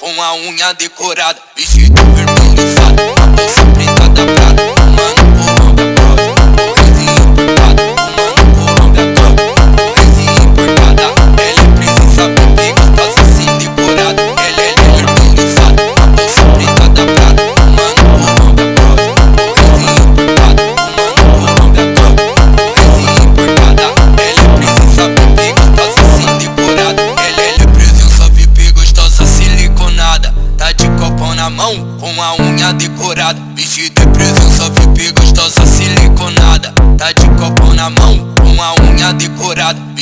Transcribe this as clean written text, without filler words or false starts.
com a unha decorada, vestido vermelho usado, a bolsa preta da Prada. Mano, Colômbia Club, coisinha importada. Mano, Colômbia Club, coisinha importada. Ela é presença bem gostosa, assim decorada. Ela é vermelho usado, a bolsa preta da Prada. Mano, Colômbia Club, coisinha importada. Mano, Colômbia Club, coisinha importada. Ela é presença bem gostosa, assim decorada. Ela é presença VIP gostosa, siliconada. Tá de copão na mão, com a unha decorada. Vestido de presença VIP gostosa, siliconada. Tá de copão na mão, com a unha decorada.